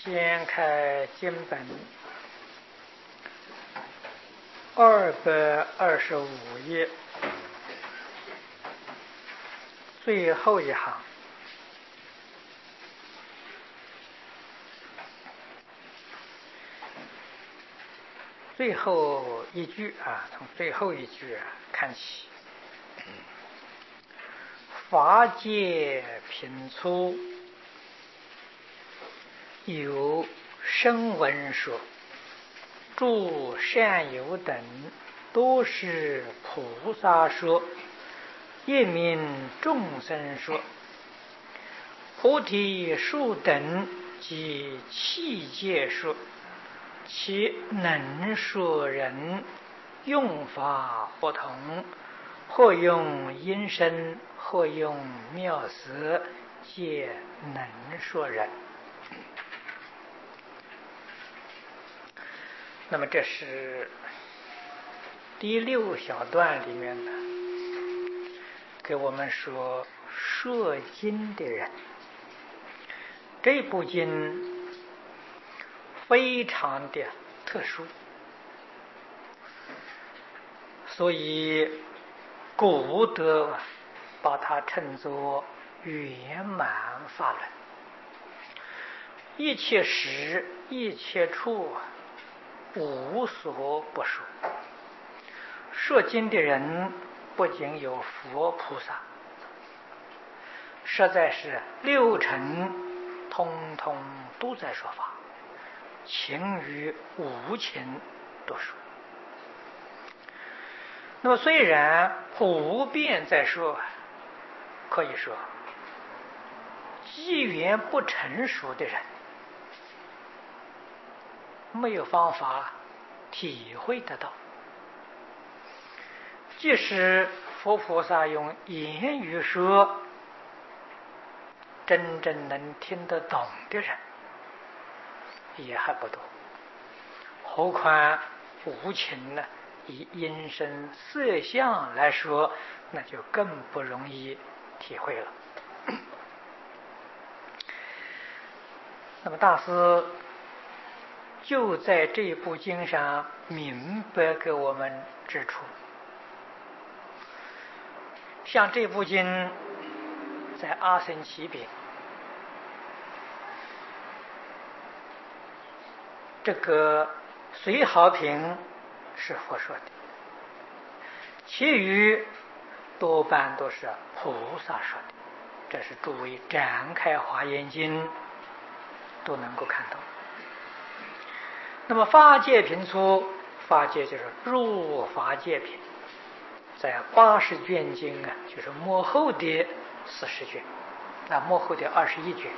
先开经本225页最后一行，最后一句从最后一句看起。法界品粗，有声闻说，诸善友等都是菩萨说，一名众生说，菩提树等及器界说，其能说人用法不同，或用音声，或用妙色，皆能说人。那么这是第6小段里面的，给我们说说经的人。这部经非常的特殊，所以古德把它称作圆满法论，一切时一切处无所不说。说经的人不仅有佛菩萨，实在是6尘通通都在说法，情与无情都说。那么虽然普遍在说，可以说机缘不成熟的人没有方法体会得到，即使佛菩萨用言语说，真正能听得懂的人也还不多，何况无情呢？以音声色相来说，那就更不容易体会了。那么大师就在这部经上明白给我们指出，像这部经在阿僧祇品，这个随好品是佛说的，其余多半都是菩萨说的。这是诸位展开华严经都能够看到。那么法界品粗，法界就是入法界品，在80卷经就是末后的40卷，末后的21卷。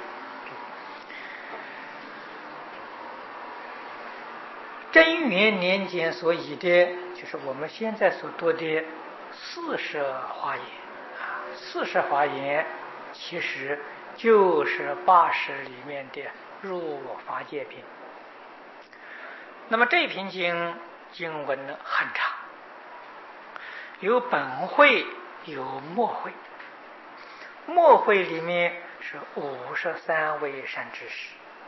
贞元年间所译的，就是我们现在所读的40华严40华严其实就是80里面的入法界品。那么这篇经文呢很长，有本会有末会，末会里面是53位善知识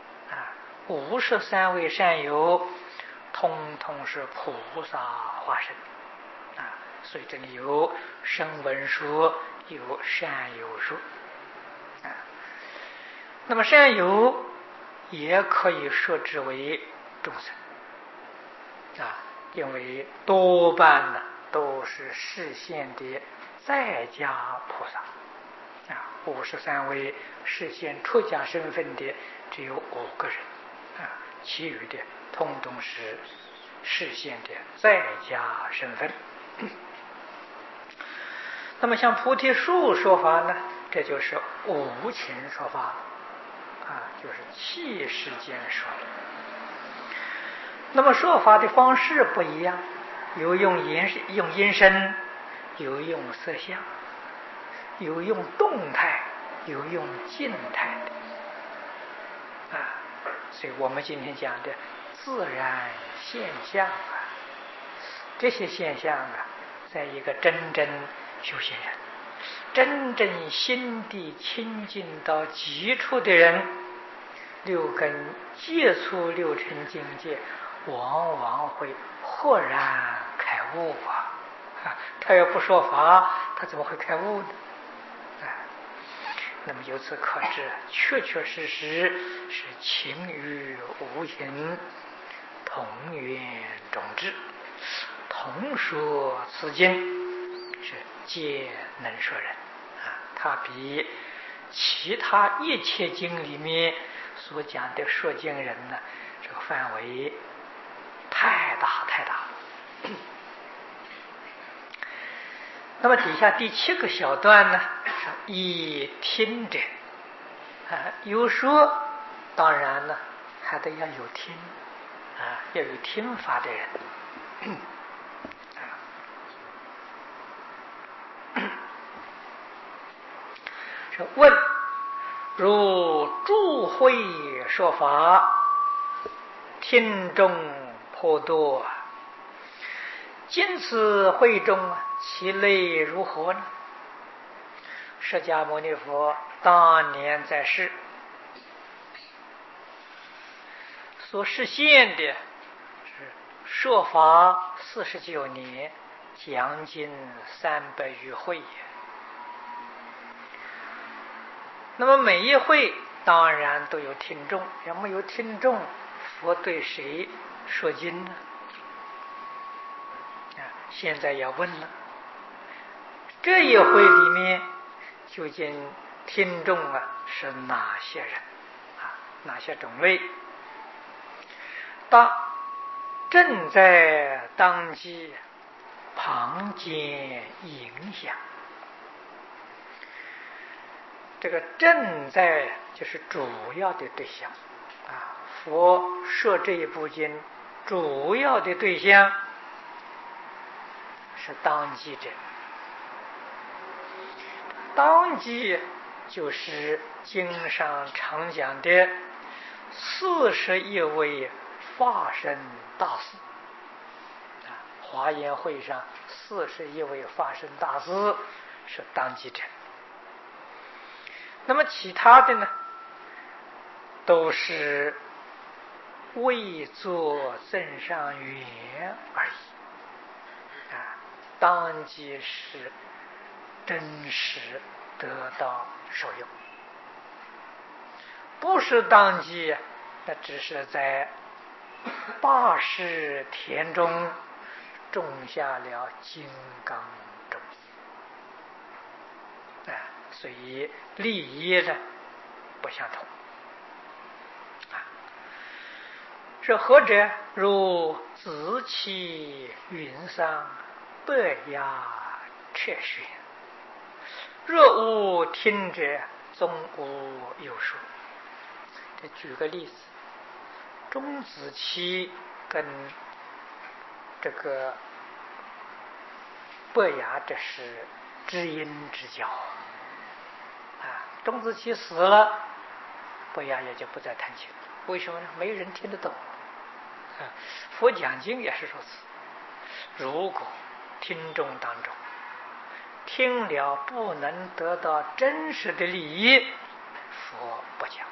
53位善友，通通是菩萨化身所以这里有声闻说，有善友说那么善友也可以说之为众生因为多半都是示现的在家菩萨53位示现出家身份的只有5个人其余的通通是示现的在家身份。那么像菩提树说法呢，这就是无情说法就是气世间说的。那么说法的方式不一样，有用音声，有用色相，有用动态，有用静态的所以我们今天讲的自然现象这些现象在一个真正修行人，真正心地清净到极处的人， 六根接触六尘境界，往往会豁然开悟他要不说法，他怎么会开悟呢？那么由此可知，确确实实是情与无情同源种智，同说此经，是皆能说人它比其他一切经里面所讲的说经人呢，这个范围太大太大了。那么底下第7个小段呢，是以听者有说，当然呢还得要有听要有听法的人是问：如诸会说法，听众颇多，今此会中其类如何呢？释迦牟尼佛当年在世所实现的是说法49年，将近300余会。那么每一会当然都有听众，要没有听众，佛对谁说经呢？现在要问了，这一会里面究竟听众是哪些人哪些种类？答：正在当机，旁见影响。这个正在就是主要的对象佛说这一部经主要的对象是当机者。当机就是经上常讲的41位法身大士华严会上41位法身大士是当机者。那么其他的呢，都是为作增上缘而已当即是真实得到受用，不是当即那只是在八识田中种下了金刚种所以利益呢不相同是何者？如子期云上，百鸦雀旋，若无听者，终无有说。这举个例子，钟子期跟这个伯牙，这是知音之交钟子期死了，伯牙也就不再弹琴。为什么呢？没人听得懂佛讲经也是如此。如果听众当中听了不能得到真实的利益，佛不讲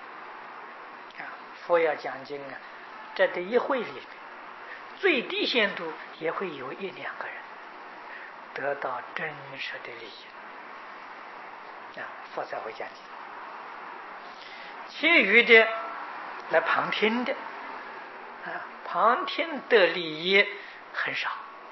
佛要讲经这一会里面最低限度也会有1-2个人得到真实的利益佛才会讲经。其余的来旁听的旁听的利益很少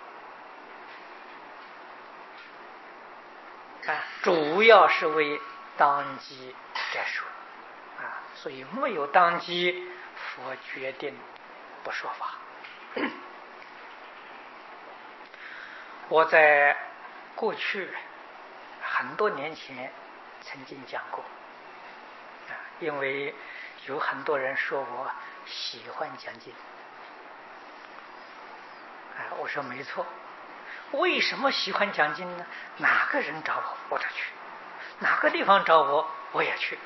主要是为当机者说所以没有当机，佛决定不说法。我在过去很多年前曾经讲过因为有很多人说我喜欢讲经我说没错。为什么喜欢讲经呢？哪个人找我我就去，哪个地方找我我也去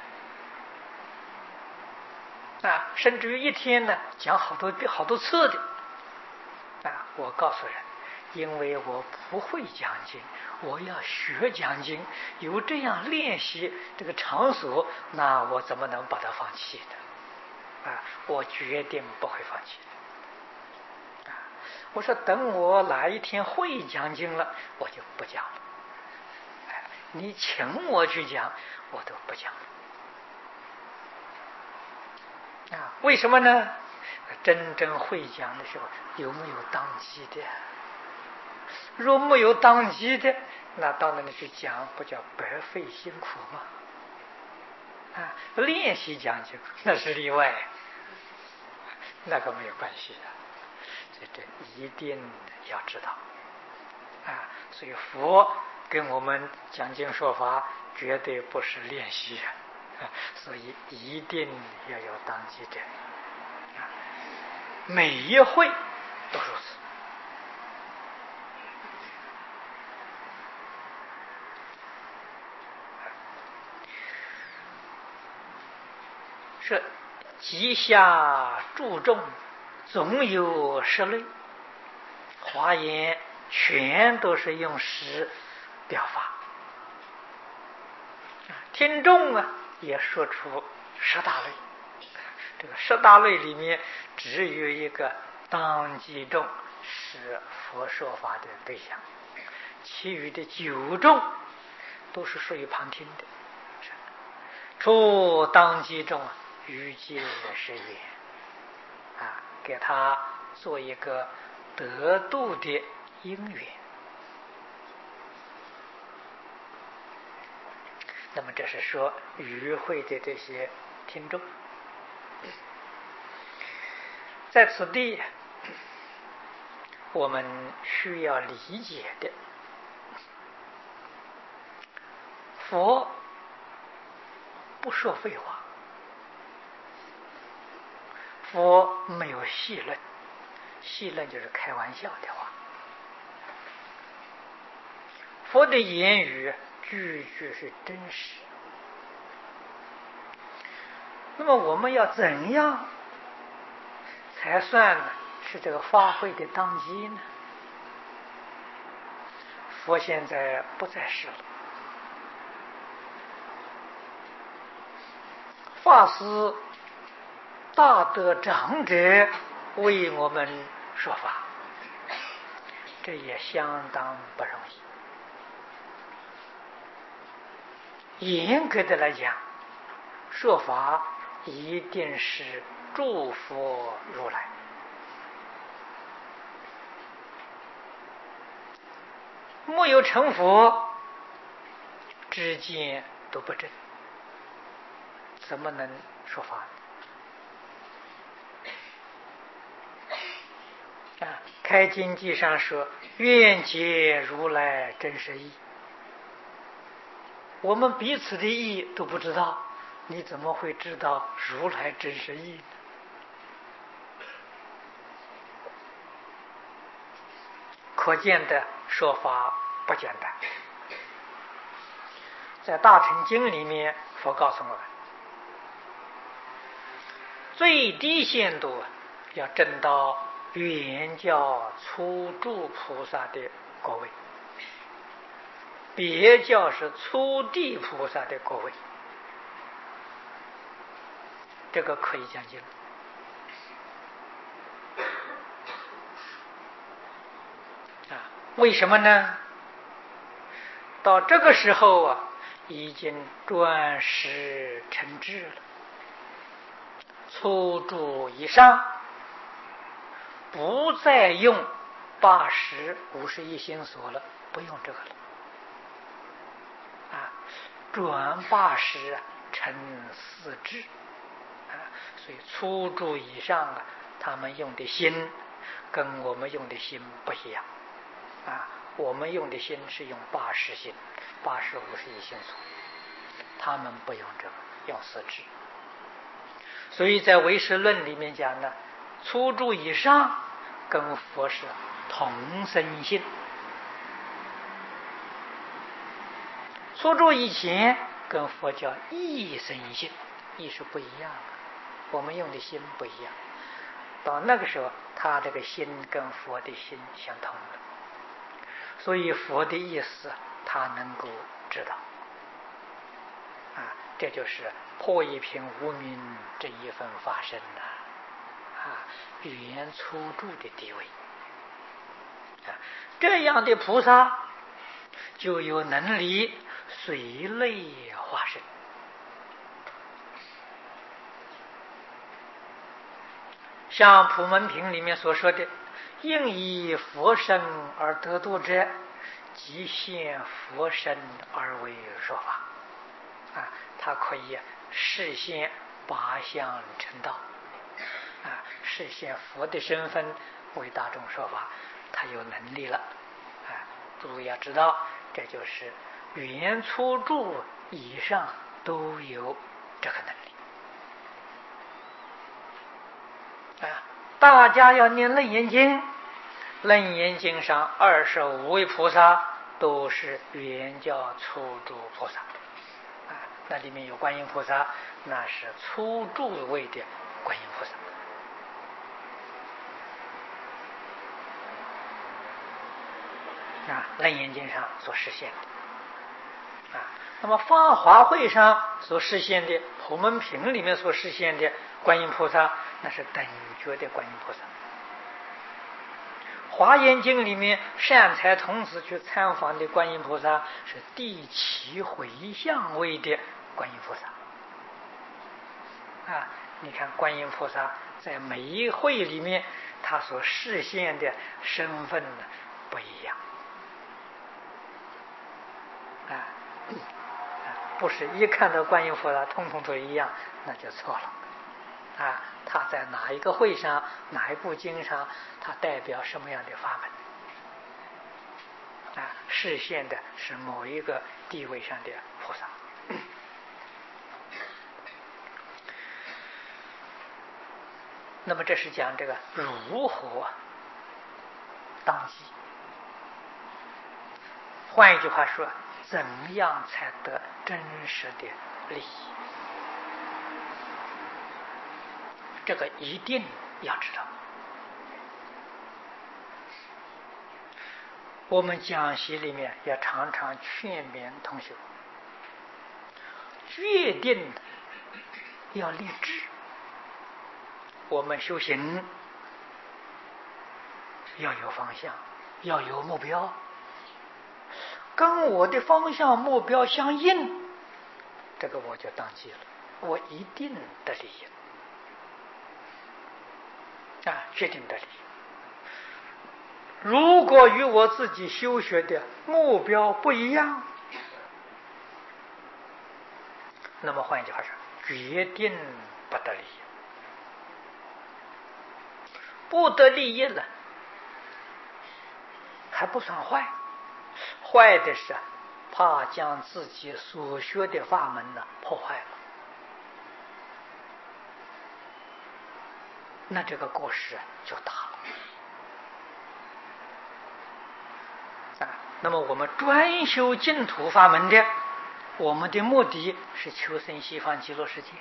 甚至于一天呢讲好多次的我告诉人， 因为我不会讲经，我要学讲经，有这样练习这个场所，那我怎么能把它放弃的？我决定不会放弃的。我说等我哪一天会讲经了，我就不讲了。你请我去讲，我都不讲了。为什么呢？真正会讲的时候，有没有当机的？若没有当机的，那到那里去讲，不叫白费辛苦吗？练习讲经那是例外，那个没有关系的，这一定要知道所以佛跟我们讲经说法，绝对不是练习所以一定要有当机者每一会都如此。是极下注重，总有实类。华严全都是用实表法，听众也说出十大类。这个十大类里面，只有一个当机众是佛说法的对象，其余的九众都是属于旁听的。除当机众于皆是缘给他做一个得度的因缘。那么这是说与会的这些听众，在此地我们需要理解的，佛不说废话，佛没有戏论，戏论就是开玩笑的话。佛的言语句句是真实。那么我们要怎样才算是这个发挥的当机呢？佛现在不再是了，法师大德长者为我们说法，这也相当不容易。严格的来讲，说法一定是诸佛如来，没有成佛，知见都不正，怎么能说法开经记上说，愿解如来真实义。我们彼此的义都不知道，你怎么会知道如来真实义呢？可见的说法不简单。在大乘经里面，佛告诉我们，最低限度要证到圆教初住菩萨的果位，别教是初地菩萨的果位，这个可以讲经。为什么呢？到这个时候已经转识成智了，初住以上，不再用80、51心所了，不用这个了转80成4智所以初住以上他们用的心跟我们用的心不一样我们用的心是用80心、80、51心所，他们不用这个，用4智。所以在唯识论里面讲呢，初住以上跟佛是同生性，初住以前跟佛叫异生性，异是不一样的，我们用的心不一样。到那个时候，他这个心跟佛的心相同了所以佛的意思他能够知道。这就是破一品无明这一份法身语言粗住的地位。这样的菩萨就有能力随类化身。像普门品里面所说的，应以佛身而得度者，即现佛身而为说法。他可以示现八相成道，示现佛的身份为大众说法，他有能力了。诸位要知道，这就是圆粗住以上都有这个能力。大家要念楞严经，楞严经上25位菩萨都是圆教粗住菩萨。那里面有观音菩萨，那是粗住位的观音菩萨。楞严经上所实现的。那么法华会上所实现的，普门品里面所实现的观音菩萨，那是等觉的观音菩萨。华严经里面善财童子去参访的观音菩萨，是第七回向位的观音菩萨。你看观音菩萨在每一会里面，他所示现的身份不一样。不是一看到观音菩萨通通都一样，那就错了。他在哪一个会上，哪一部经上，他代表什么样的法门？示现的是某一个地位上的菩萨。那么这是讲这个如何当机。换一句话说，怎样才得真实的利益？这个一定要知道。我们讲习里面也常常劝勉同学，决定要立志。我们修行要有方向，要有目标，跟我的方向目标相应，这个我就当机了，我一定得利益。决定得利益。如果与我自己修学的目标不一样，那么换一句话说，决定不得利益。不得利益了，还不算坏，坏的是怕将自己所学的法门破坏了。那这个过失就大了。那么我们专修净土法门的，我们的目的是求生西方极乐世界，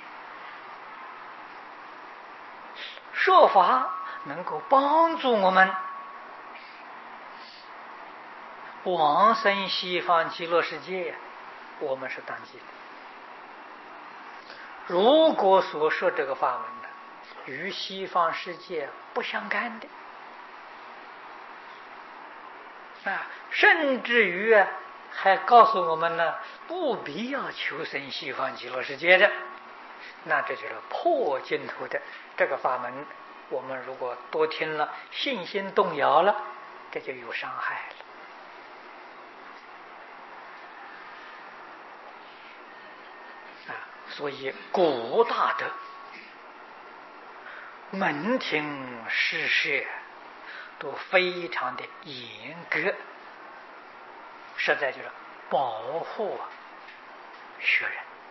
说法能够帮助我们往生西方极乐世界，我们是当机的。如果所说这个法门与西方世界不相干的，甚至于还告诉我们不必要求生西方极乐世界的，那这就是破净土的这个法门。我们如果多听了，信心动摇了，这就有伤害了。所以古大德门庭施设都非常的严格，实在就是保护学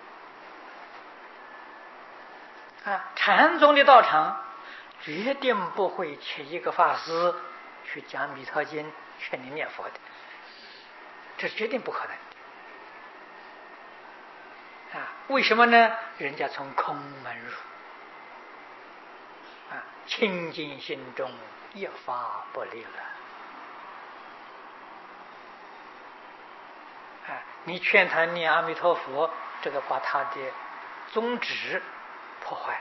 人。禅宗的道场绝对不会请一个法师去讲弥陀经劝你念佛的，这是绝对不可能的。为什么呢？人家从空门入，清净心中一法不立了。 你劝他念阿弥陀佛，这个把他的宗旨破坏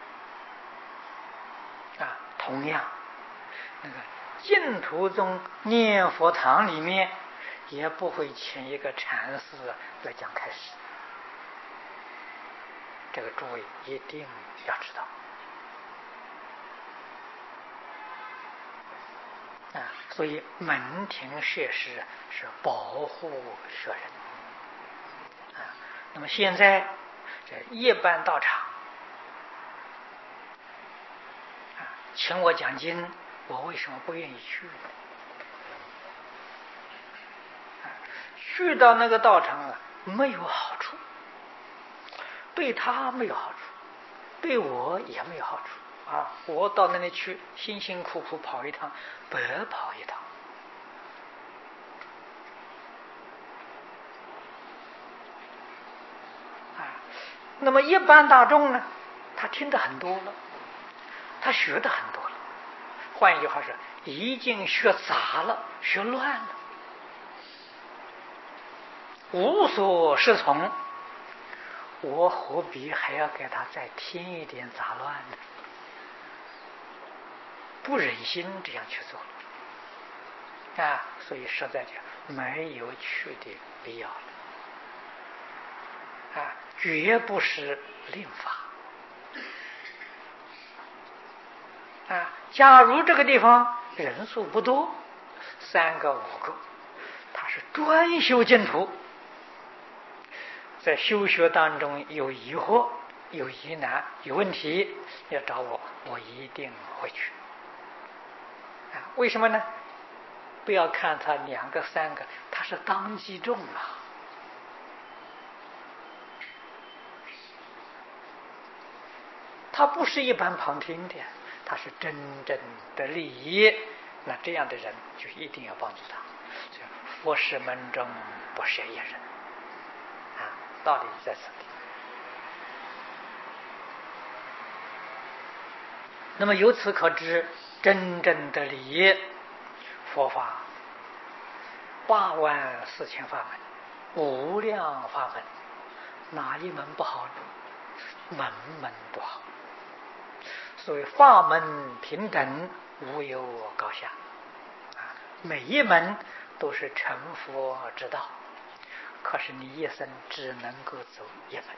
了。同样，那个净土宗念佛堂里面也不会请一个禅师来讲开示，这个诸位一定要知道。所以门庭设施是保护学人。那么现在这一般道场请我讲经，我为什么不愿意去呢？去到那个道场没有好处，对他没有好处，对我也没有好处。我到那里去辛辛苦苦跑一趟，白跑一趟。那么一般大众呢，他听得很多了，他学得很多了，换一句话说，已经学杂了，学乱了，无所适从，我何必还要给他再添一点杂乱呢？不忍心这样去做了所以实在讲没有去的必要了绝不是令法假如这个地方人数不多，3个5个，他是专修净土，在修学当中有疑惑、有疑难、有问题要找我，我一定会去为什么呢？不要看他2个3个，他是当机众他不是一般旁听的，他是真正的利益。那这样的人就一定要帮助他。佛事门中不设一人道理在此地。那么由此可知，真正的利益佛法84000法门，无量法门，哪一门不好？门门不好。所谓法门平等，无有高下每一门都是成佛之道，可是你一生只能够走一门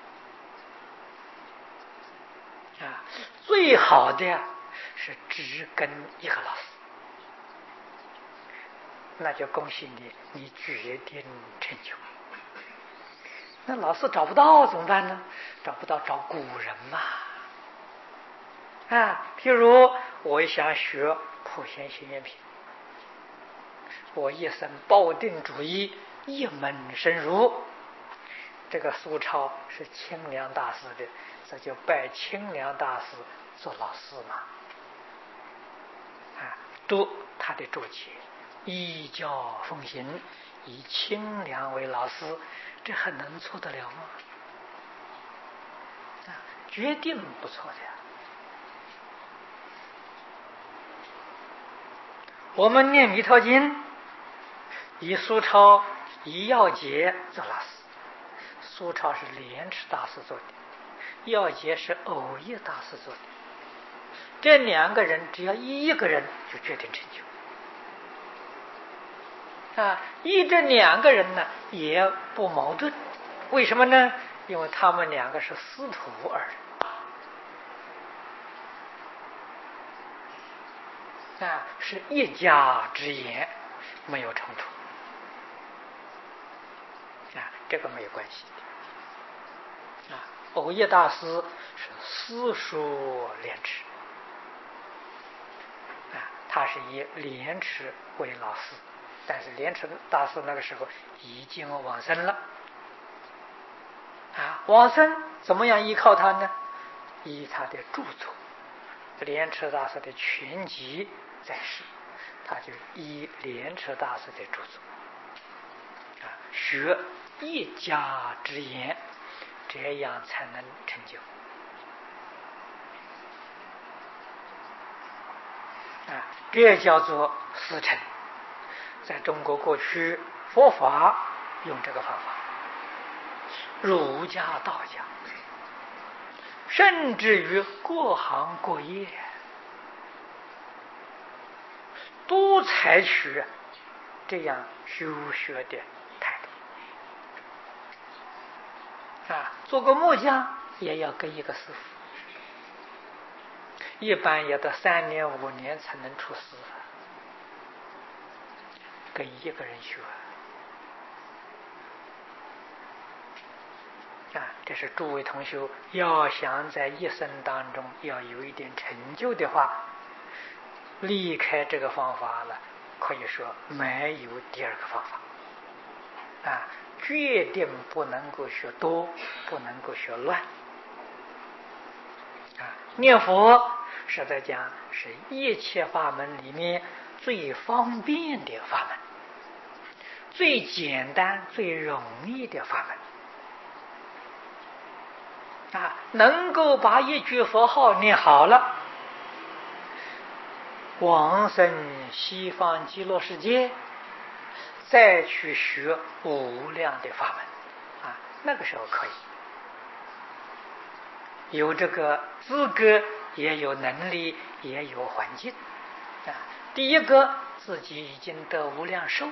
最好的是只跟一个老师，那就恭喜你，你决定成就。那老师找不到怎么办呢？找不到找古人嘛譬如我想学普贤行愿品，我一生抱定主意，一门深入。这个苏超是清凉大师的，这就拜清凉大师做老师嘛读他的注解，依教奉行，以清凉为老师，这还能错得了吗？决定不错的我们念弥陀经，以苏超以要解做老师，苏超是莲池大师做的，要解是藕益大师做的，这2个人只要一个人就决定成就这2个人呢也不矛盾，为什么呢？因为他们2个是师徒二人是一家之言，没有冲突这个没有关系藕益大师是私说莲池他是以莲池为老师，但是莲池大师那个时候已经往生了往生怎么样依靠他呢？依他的著作，莲池大师的全集在世，他就依莲池大师的著作学一家之言，这样才能成就这叫做师承。在中国过去佛法用这个方法儒家、道家，甚至于各行各业，都采取这样修学的态度。做个木匠也要跟一个师傅，一般也得3年5年才能出师，跟一个人学。这是诸位同学要想在一生当中要有一点成就的话，离开这个方法了，可以说没有第二个方法。决定不能够学多，不能够学乱。念佛实在讲是一切法门里面最方便的法门，最简单最容易的法门。能够把一句佛号念好了，往生西方极乐世界，再去学无量的法门，那个时候可以有这个资格，也有能力，也有环境。第一个，自己已经得无量寿，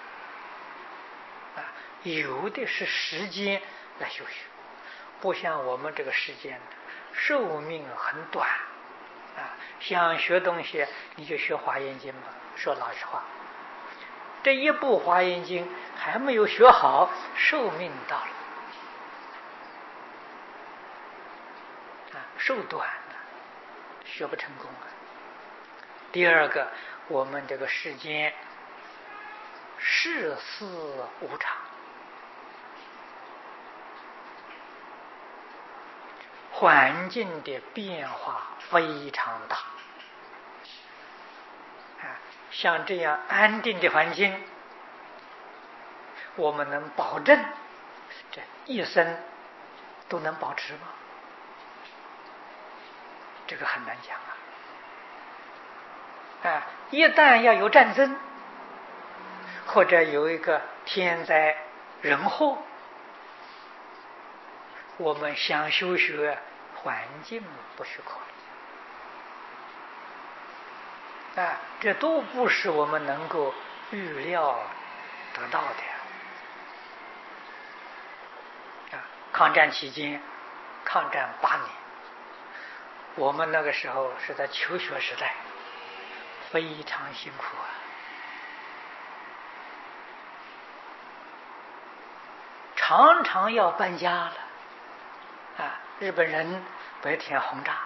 有的是时间来修学，不像我们这个时间寿命很短。想学东西你就学华严经吧，说老实话，这一部华严经还没有学好，寿命到了，寿短了，学不成功了。第二个，我们这个世间世事无常，环境的变化非常大。像这样安定的环境，我们能保证这一生都能保持吗？这个很难讲一旦要有战争，或者有一个天灾人祸，我们想修学，环境不许可。这都不是我们能够预料得到的。抗战期间，抗战8年，我们那个时候是在求学时代，非常辛苦常常要搬家了。日本人白天轰炸，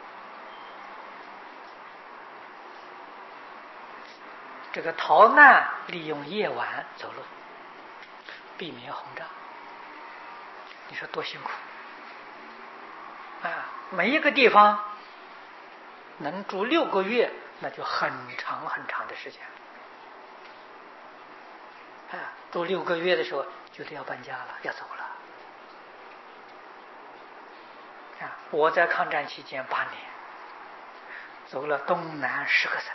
这个逃难利用夜晚走路，避免轰炸。你说多辛苦每一个地方能住6个月，那就很长很长的时间住6个月的时候觉得要搬家了，要走了我在抗战期间8年，走了东南10个省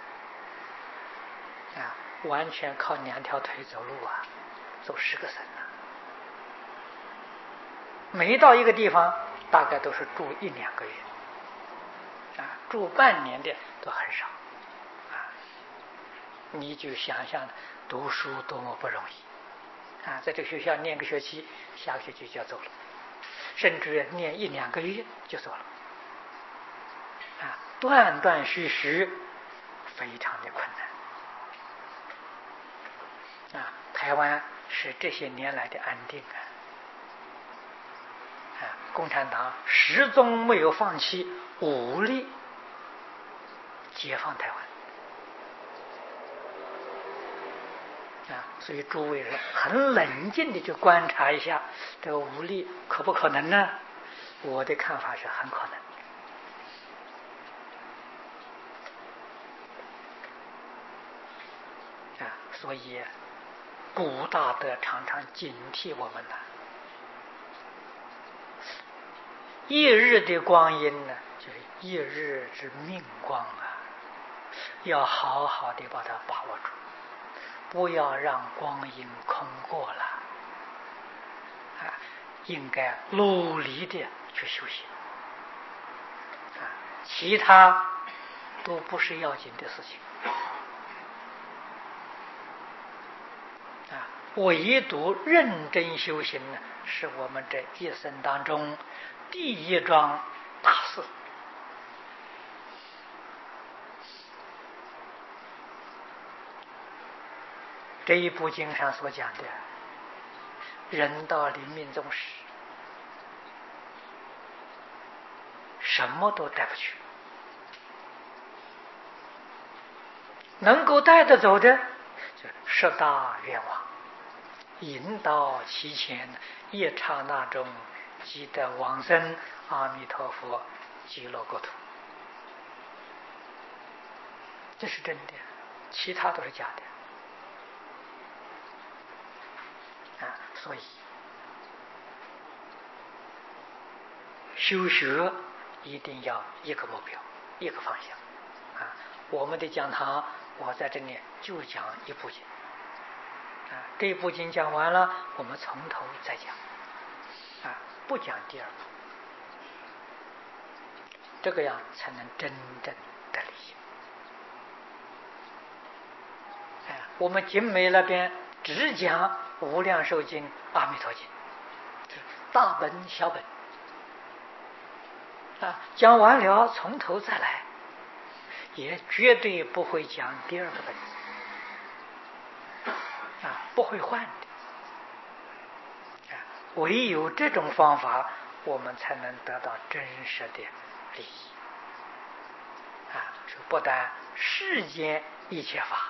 完全靠2条腿走路走10个省每到一个地方大概都是住1-2个月住半年的都很少你就想象读书多么不容易在这个学校念个学期，下个学期就要走了，甚至念1-2个月就走了断断续续，非常的困难台湾是这些年来的安定共产党始终没有放弃武力解放台湾所以诸位很冷静的去观察一下，这个武力可不可能呢？我的看法是很可能所以古大德常常警惕我们一日的光阴呢，就是一日之命光要好好的把它把握住，不要让光阴空过了应该努力的去修行其他都不是要紧的事情唯独认真修行呢，是我们这一生当中第一桩大事。这一部经上所讲的，人到临命终时，什么都带不去，能够带得走的，就十大愿望，引导其前，一刹那中即得往生阿弥陀佛极乐国土。这是真的，其他都是假的所以修学一定要一个目标，一个方向我们的讲堂，我在这里就讲一部经这一部经讲完了，我们从头再讲不讲第二部，这个样才能真正的理解我们经梅那边只讲无量寿经、阿弥陀经，大本小本讲完了从头再来，也绝对不会讲第二个本不会换的唯有这种方法，我们才能得到真实的利益不但世间一切法，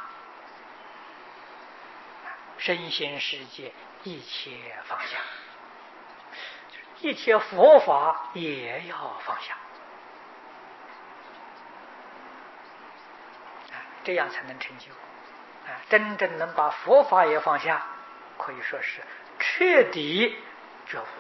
身心世界一切放下，一切佛法也要放下这样才能成就真正能把佛法也放下，可以说是彻底觉悟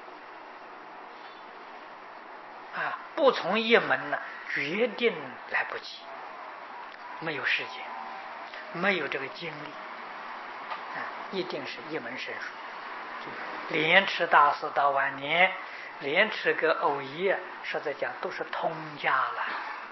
不从一门呢，决定来不及，没有时间，没有这个精力一定是一门深入。莲池大师到晚年，莲池跟藕益实在讲都是通家了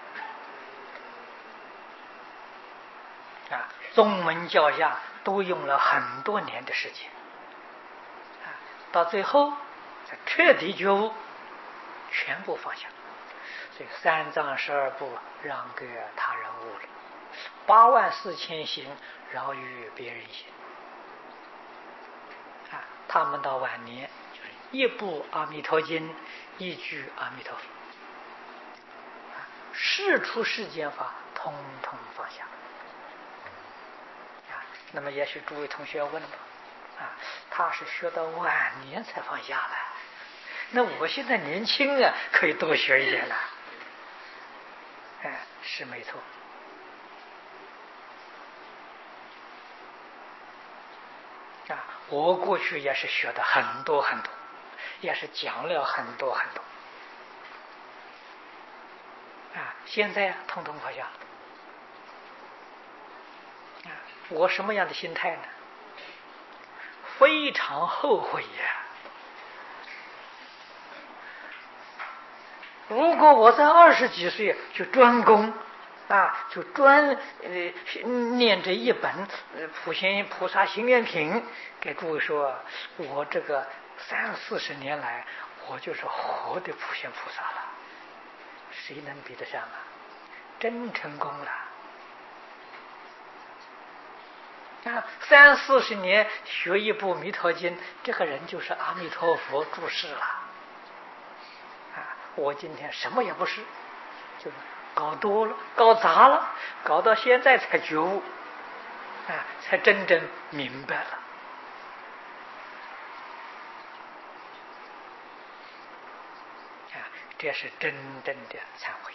宗门教下都用了很多年的时间到最后彻底觉悟，全部放下。所以三藏12部让给他人悟了，84000行饶于别人行他们到晚年就是一部阿弥陀经，一句阿弥陀佛世出世间法通通放下那么也许诸位同学问了他是学到晚年才放下了，那我现在年轻可以多学一点了是没错我过去也是学的很多很多，也是讲了很多很多现在通通放下了我什么样的心态呢？非常后悔如果我在20几岁就专攻就专念这一本普贤菩萨行愿品，给诸位说，我这个30-40年来，我就是活的普贤菩萨了，谁能比得上真成功了30-40年学一部弥陀经，这个人就是阿弥陀佛住世了我今天什么也不是，就是搞多了，搞砸了，搞到现在才觉悟才真正明白了这是真正的忏悔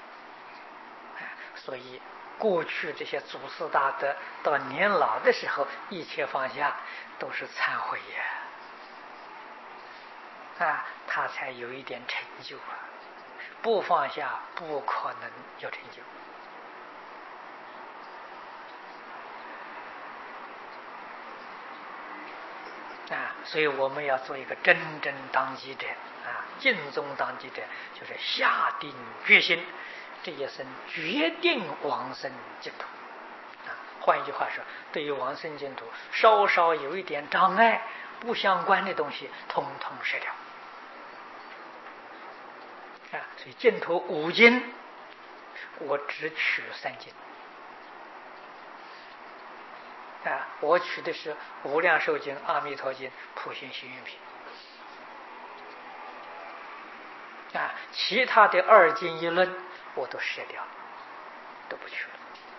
所以过去这些祖师大德到年老的时候一切放下，都是忏悔他才有一点成就不放下不可能有成就所以我们要做一个真正当机者啊，尽忠当机者，就是下定决心，这一生决定往生净土啊。换一句话说，对于往生净土，稍稍有一点障碍、不相关的东西，统统舍掉啊。所以净土5经，我只取3经啊，我取的是《无量寿经》《阿弥陀经》《普贤行愿品》啊，其他的2经1论我都舍掉了，都不取了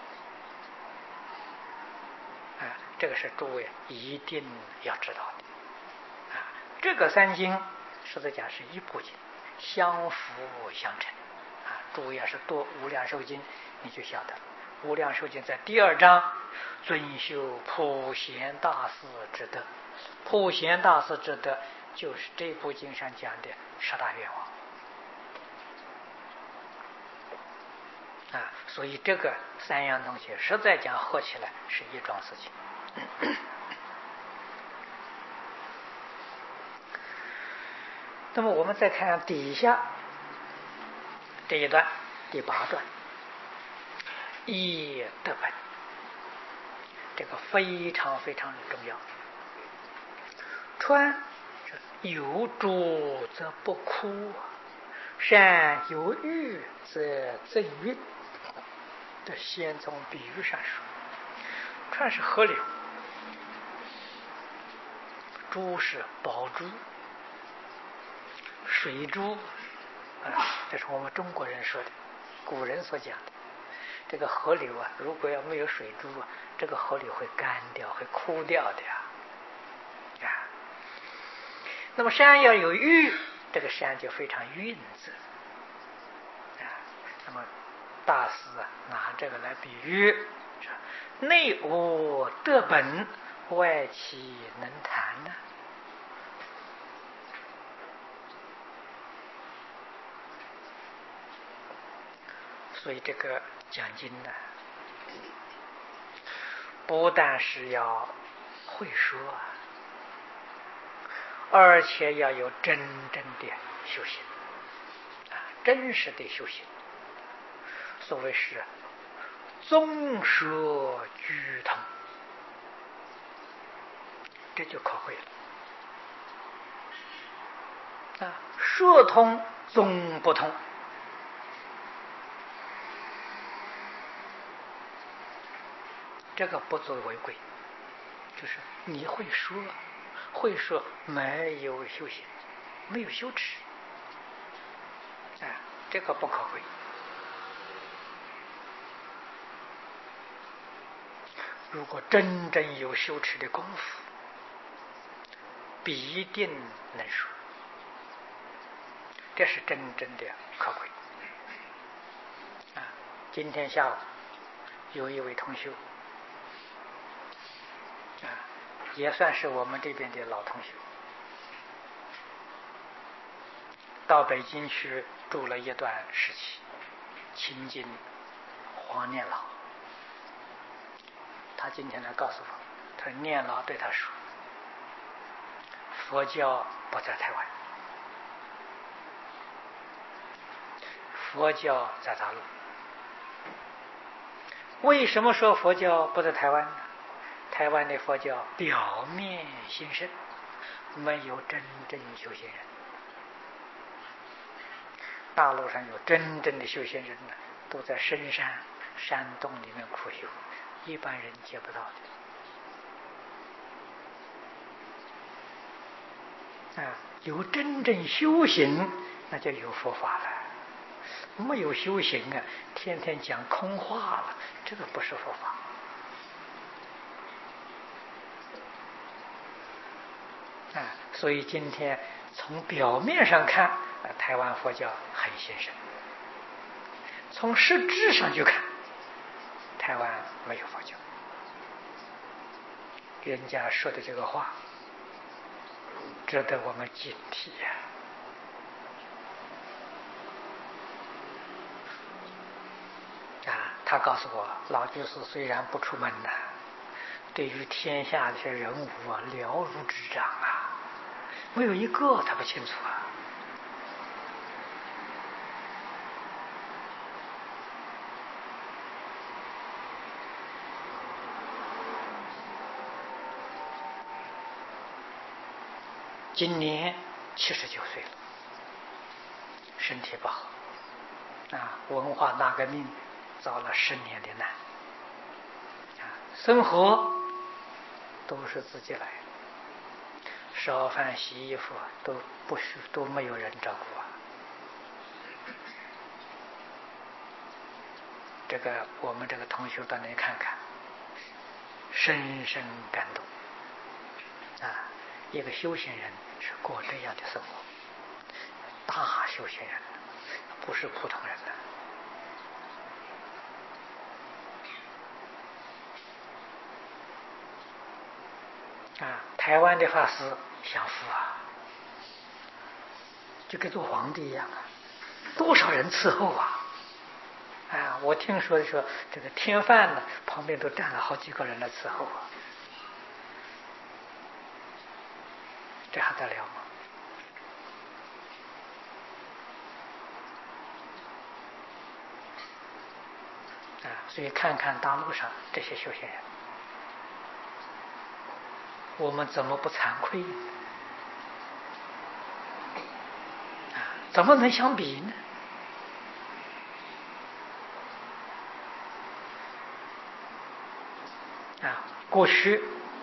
啊。这个是诸位一定要知道的啊。这个3经实在讲是一部经，相辅相成啊。诸位要是读《无量寿经》，你就晓得了。《无量寿经》在第2章，尊修普贤大士之德。普贤大士之德就是这部经上讲的10大愿望啊。所以这个3样东西实在讲合起来是一桩事情。那么我们再看底下这一段第8段，一得本，这个非常非常的重要。川有浊则不枯，山有玉则增韵。这先从比喻上说，川是河流，珠是宝珠、水珠啊，这是我们中国人说的，古人所讲的。这个河流啊，如果要没有水珠啊，这个河流会干掉，会枯掉的呀。那么山要有玉，这个山就非常韵致啊。那么大师拿这个来比喻，内无得本，外岂能谈呢？所以这个讲经呢，不但是要会说，而且要有真正的修行啊，真实的修行。所谓是综说俱通，这就可贵了啊。说通总不通，这个不足为贵，就是你会说，会说没有修行，没有修持，这个不可贵。如果真正有修持的功夫，必定能说，这是真正的可贵啊。今天下午有一位同修啊，也算是我们这边的老同修，到北京去住了一段时期，亲近黄念老。他今天来告诉我，他说念老对他说，佛教不在台湾，佛教在大陆。为什么说佛教不在台湾呢？台湾的佛教表面兴盛，没有真正修行人。大陆上有真正的修行人呢，都在深山山洞里面苦修，一般人接不到的啊。有真正修行，那就有佛法了。没有修行啊，天天讲空话了，这个不是佛法啊。所以今天从表面上看，台湾佛教很兴盛，从实质上去看，台湾没有佛教。人家说的这个话值得我们警惕呀。他告诉我，老居士虽然不出门对于天下这些人物了如指掌啊。 没有一个他不清楚啊。今年79岁了，身体不好啊，文化大革命遭了10年的难啊，生活都是自己来，烧饭洗衣服都没有人照顾啊。这个我们这个同学到那里看看，深深感动啊！一个修行人是过这样的生活，大修行人，不是普通人的啊！台湾的法师享福啊，就跟做皇帝一样啊，多少人伺候啊！啊，我听说的时候，这个添饭呢，旁边都站了好几个人来伺候啊，这还得了吗？啊，所以看看大陆上这些修行人，我们怎么不惭愧呢？啊，怎么能相比呢？啊，过去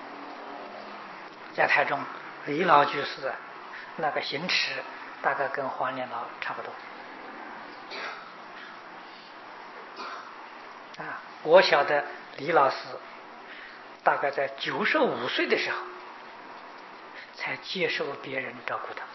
在台中李老居士那个行持，大概跟黄念老差不多。啊，我晓得李老师大概在95岁的时候才接受别人照顾他。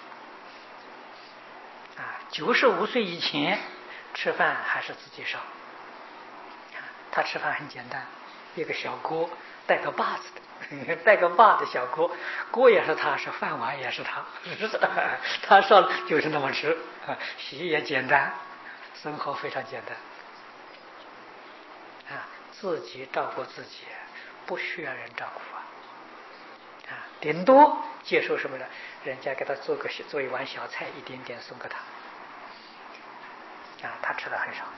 啊，95岁以前吃饭还是自己烧。他吃饭很简单，一个小锅，带个把子的，带个把的小锅，锅也是他，是饭碗也是他，他烧就是那么吃，洗也简单，生活非常简单。啊，自己照顾自己，不需要人照顾啊！啊，顶多接受什么呢？人家给他做一碗小菜，一点点送给他。啊，他吃的很少。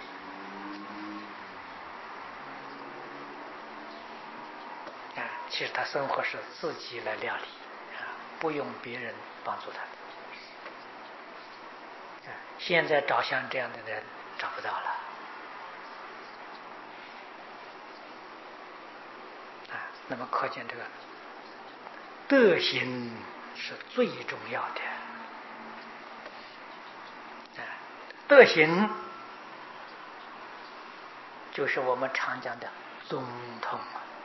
啊，其实他生活是自己来料理，啊，不用别人帮助他的。啊，现在找像这样的人找不到了。那么可见这个德行是最重要的。德行就是我们常讲的总统。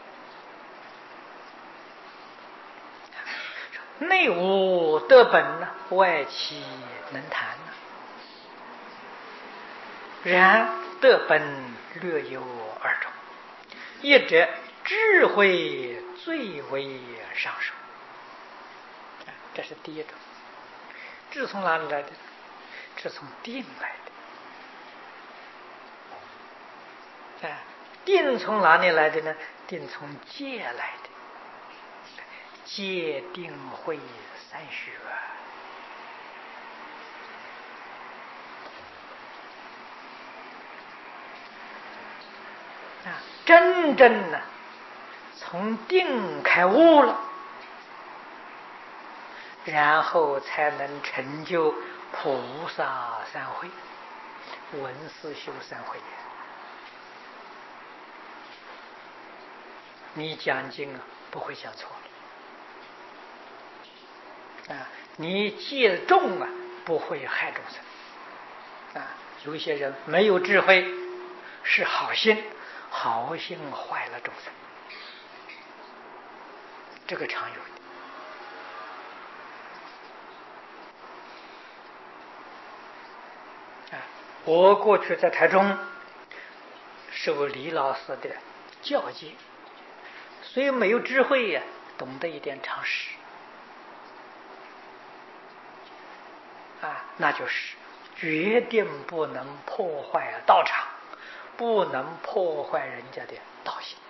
内无德本，外戚能谈。然德本略有2种，一者智慧最为上首，这是第一种。智从哪里来的？智从定来的。定从哪里来的呢？定从戒来的。戒定慧3学。真正呢，从定开悟了，然后才能成就菩萨3会、闻思修3会。你讲经不会讲错了，你戒重不会害众生。有一些人没有智慧，是好心，好心坏了众生，这个常有的。我过去在台中受李老师的教诫，虽没有智慧懂得一点常识那就是决定不能破坏道场，不能破坏人家的道行。